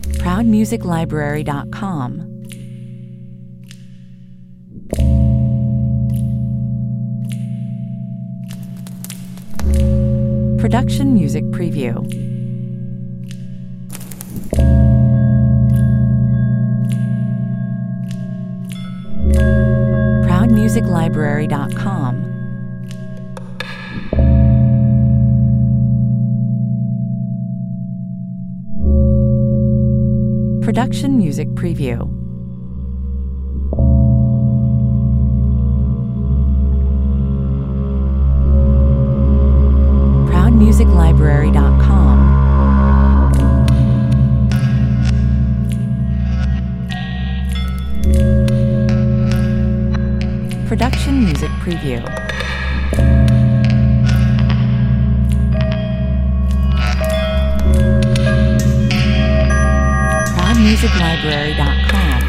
ProudMusicLibrary.com. Production Music Preview. ProudMusicLibrary.com. Production Music Preview. ProudMusicLibrary.com. Production Music Preview. ProudMusicLibrary.com.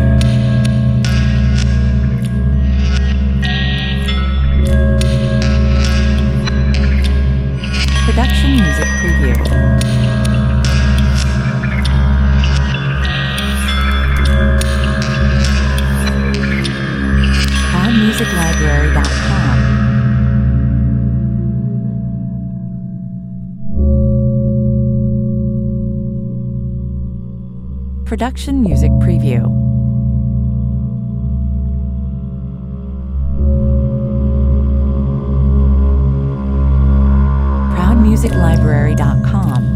Production Music Preview. ProudMusicLibrary.com. Production Music Preview. ProudMusicLibrary.com.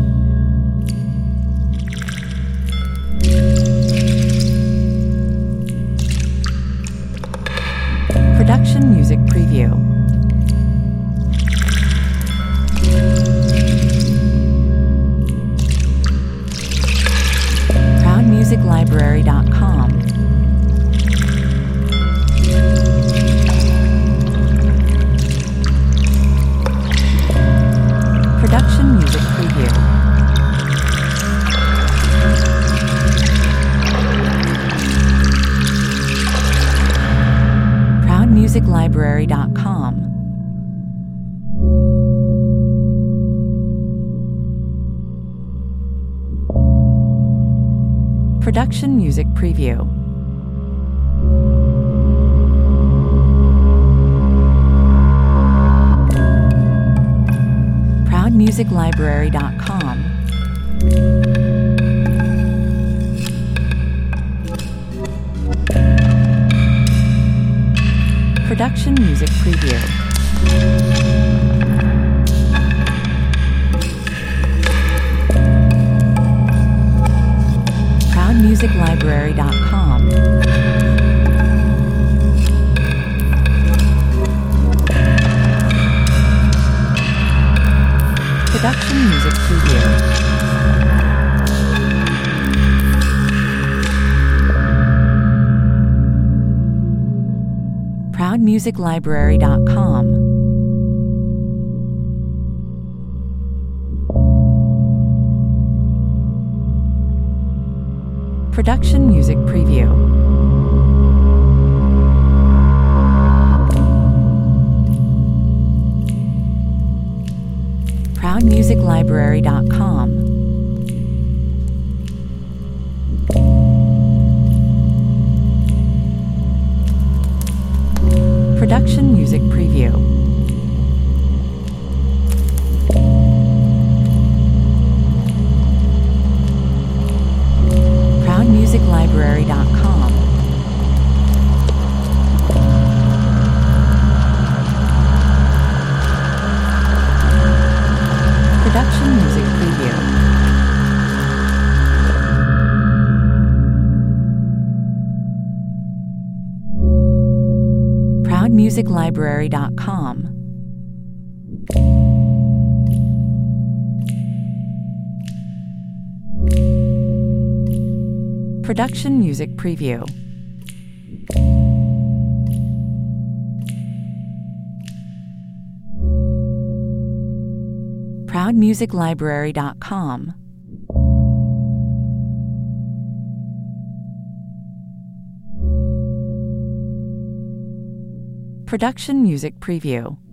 Production Music Preview. ProudMusicLibrary.com. Production Music Preview. ProudMusicLibrary.com. Production Music Preview. ProudMusicLibrary.com. Production Music Preview. ProudMusicLibrary.com. Production Music Preview. ProudMusicLibrary.com. Production Music Preview. ProudMusicLibrary.com. Production Music Preview. ProudMusicLibrary.com. Production Music Preview. ProudMusicLibrary.com. Production Music Preview. ProudMusicLibrary.com. Production Music Preview.